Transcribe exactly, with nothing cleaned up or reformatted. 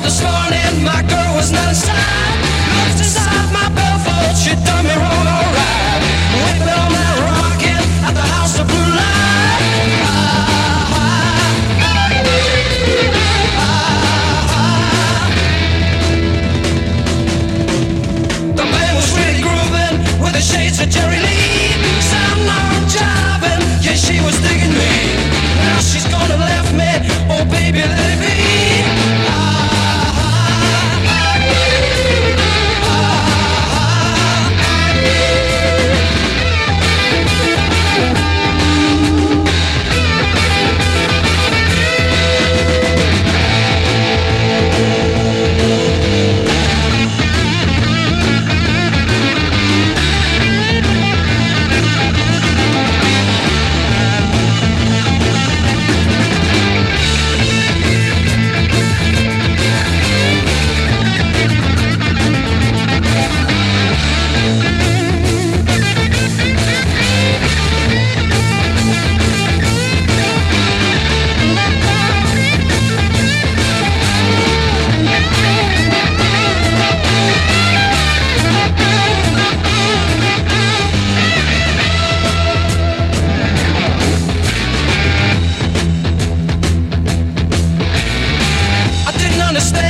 this morning, my girl was not inside. Looked inside my bellfold, she done me wrong, alright. Waiting on that rockin' at the house of blue light. Ah, ah, ah, ah. The band was really grooving with the shades of Jerry Lee. Sound on jiving, yeah, she was digging me. Now she's gonna left me, oh baby, let it be. Understand